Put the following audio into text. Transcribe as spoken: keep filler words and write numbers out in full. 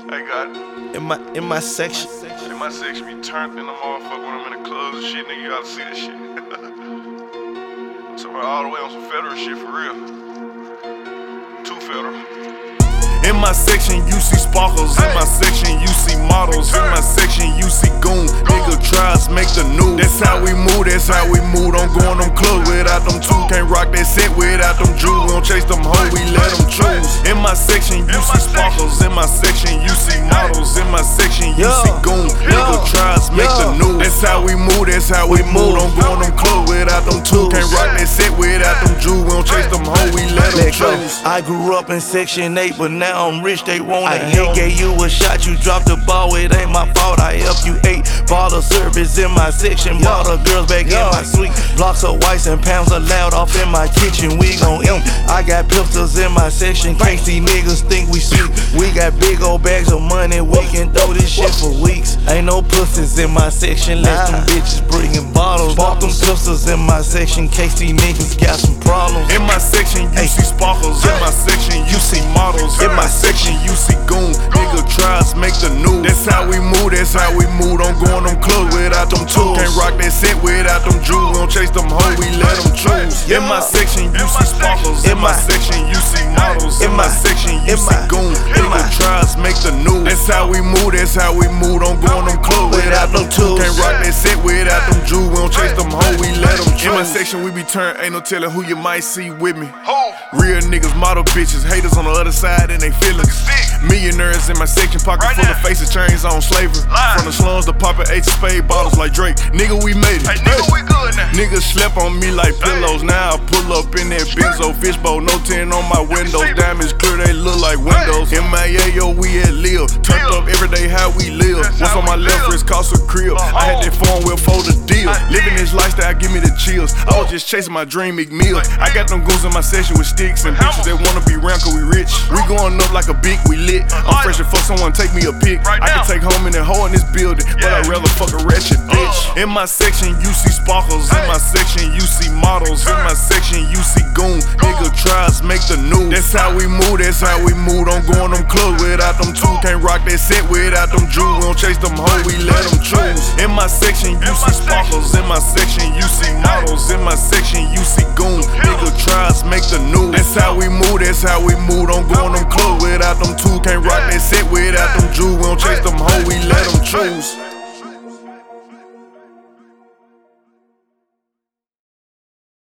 I got it. In my in my section. In my section be turned in the motherfucker when I'm in the clubs and shit, nigga. You gotta see this shit. I'm talking about all the way on some federal shit for real. Too federal. In my section, you see sparkles. In my section, you see models. In my section, you see goon. Nigga tries make the news. That's how we move, that's how we move. Don't go in them clubs without them two. Can't rock that set without them jewels. We don't chase them hoes, we let them choose. In my section, you see sparkles. In my section, you see models. In my section, you see goon. Nigga tries make the news. That's how we move, that's how we move. Don't go in them clubs without them two. Can't rock that set without them jewels. We don't chase them hoes, we let them choose. I grew up in section eight, but now I'm rich, they want it. I gave you a shot, you dropped the ball, it ain't my fault. I helped you eight. Bought a service in my section, bought the girls back in my suite. Blocks of whites and pounds of loud off in my kitchen, we gon' eat. I got pistols in my section, can't see niggas think we sweet. We got big old bags of money, we can throw this shit for weeks. Ain't no pussies in my section, let them bitches bringin' bottles. Bought them pistols in my section, case these niggas got some problems. In my section, you see sparkles. In my section, you see models. In my section, you see goon. Nigga tries make the news. That's how we move, that's how we move. Don't go in them clubs without them tools. Can't rock that set without them jewels. We don't chase them hoes, we let them choose. In my section, you see sparkles. In my section, you see models. In my section, you see goon. Nigga tries make the news. That's how we move, that's how we move. Don't go in them clubs without them tools. Can't rock that set without them jewels. We don't chase them hoes, we let them choose. In my section, we be turned, ain't no telling who you might see with me. Real niggas, model bitches, haters on the other side and they feelings. Millionaires in my section, pocket right full now. Of faces, chains on slavery. Line. From the slums to poppin' H spade bottles like Drake. Nigga, we made it. Hey, nigga, we good now. Niggas slept on me like pillows. Hey. Now I pull up in that benzo fishbowl. No tin on my windows. Diamonds clear, they look like windows. Hey. M I A, yo, we at Lil. Turned up every day how we live. That's What's on my live. Left wrist cost a crib. Uh-oh. I had that phone with for the deal. Hey. Living this lifestyle give me the chills. I was just chasing my dream McMill. Like, I got them goons in my section with sticks and bitches that wanna be round cause we rich. We going up like a big, we lit. I'm fresh and fuck someone take me a pic. Right I can take home in that hole in this building, but yeah. I'd rather fuck a ratchet bitch. Uh. In my section, you see sparkles. Hey. In my section, you see models. Hey. In my section, you see goon. Go. Nigga tries make the news. That's how we move, that's how we move. Don't go in them clubs without them two. Can't rock that set without them jewels. We don't chase them hoes, we let them choose. In my section, you see sparkles. In my section, you see models. In my section, you see goon. Nigga tries make the news. That's how we move, that's how we move. Don't go in them clubs without them two. Can't rock that set without them jewels. We don't chase them hoes, we let them choose.